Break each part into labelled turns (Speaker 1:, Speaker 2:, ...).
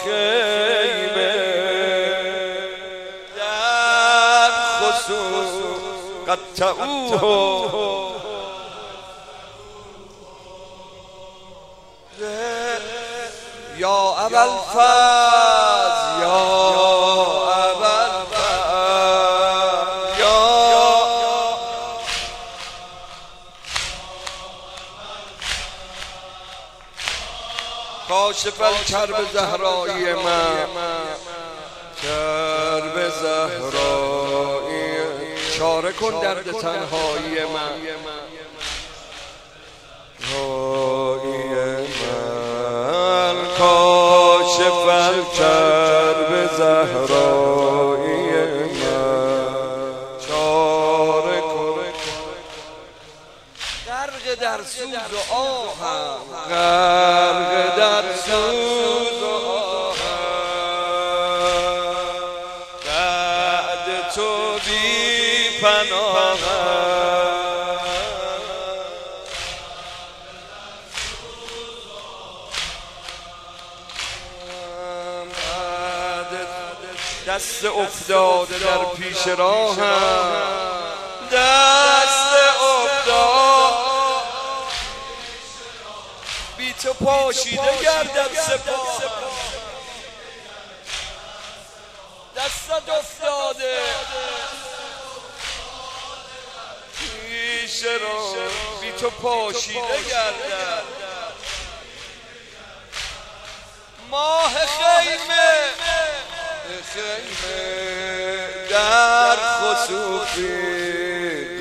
Speaker 1: خیمه در خصوص قطعوه یا ابوالفضل یا ابوالفضل یا کاشف الکرب زهرایی من کرب زهرایی چاره کن درد تنهایی من کاشف الکرب زهرایی من چاره کن غرق در سوز و آهم غرق در سوز و آهم بعد تو بی پناهم دست افتاده در پیش راهم دست افتاده بی تو پاشیده گردد سپاهم دستت افتاده پیش راهم بی تو پاشیده گردد ماه خیمه در خسوفی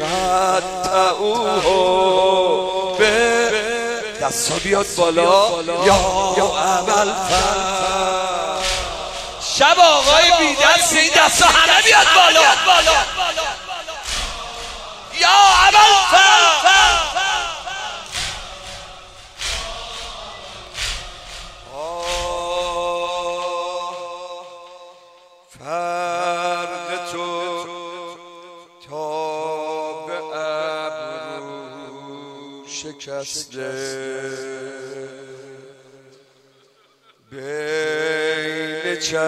Speaker 1: قطعوه به دستا بیاد بالا یا ابوالفضل شب آقای بی دست این دستا همه بیاد بالا یا ابوالفضل فرق تو تا به ابرو شکسته بین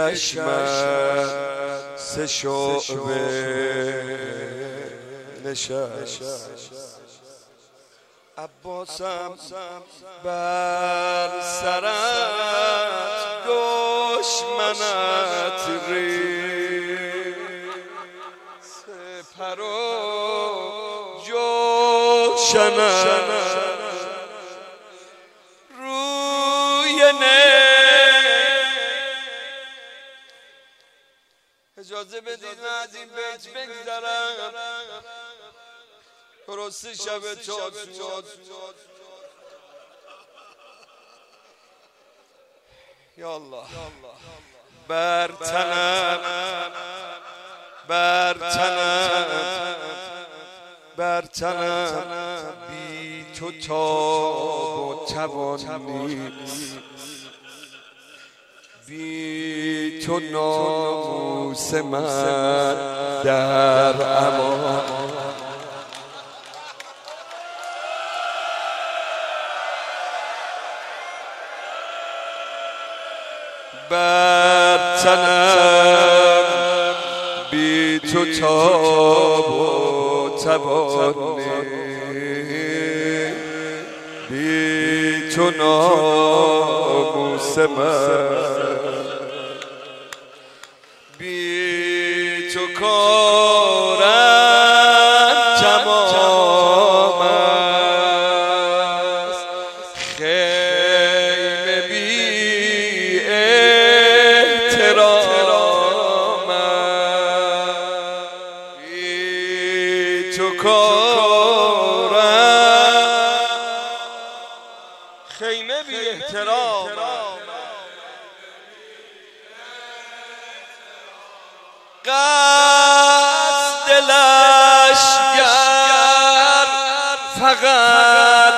Speaker 1: چشمت سه شعبه نشست عباسم بر سرت دشمنت ریخت سپر و جوشنت روی اجازه بدید من از این بیت بگذرم درست شب چاد یا الله بر تنم بی تو تاب و توان نیست بی تو ناموس من در امان بر تنم بی تو تاب و توان بی تو ناموس من بی تو کارم تمام است خیمه بی احترام بی تو کارم خیمه بی احترام قصد لشگر فقط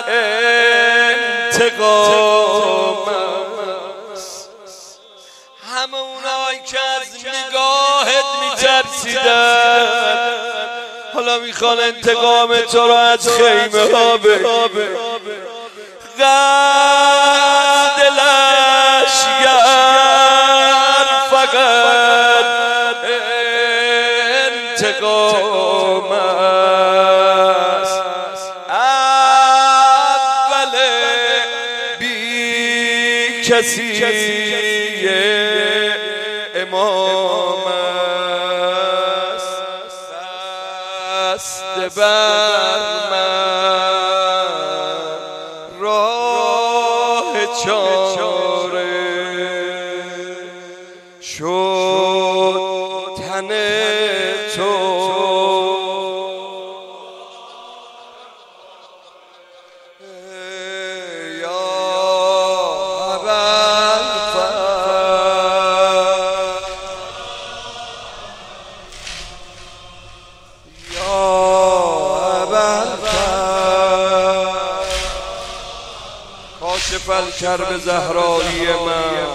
Speaker 1: انتقام است همه اونایی که از نگاهت میترسیدن حالا میخوان انتقام تو رو از خیمه ها بگیرن قصد لشگر کسی امام است دست بر من راه چاره شد تن تو کاشف الکرب زهرایی من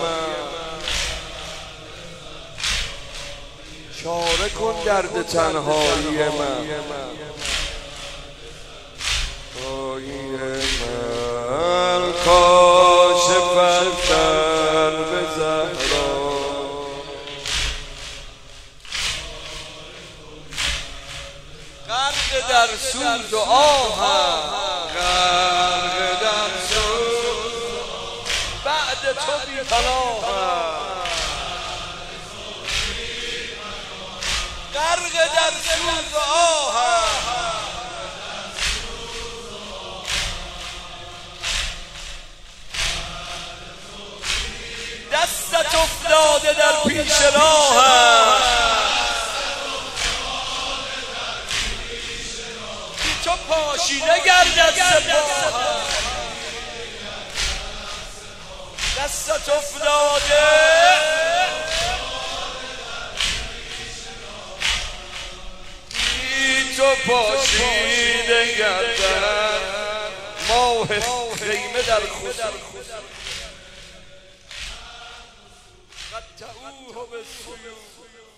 Speaker 1: چاره کن درد تنهایی من کاشف الکرب زهرایی غرق در سوز و آهم غرق در سوز بعد تو بی پناهم غرق در سوز و آهم دستت افتاده در پیش راهم تو پاشیده گردد سپاهم دستت افتاده تو پاشیده گردد ماه خیمه در خود قطعوه بالسیوف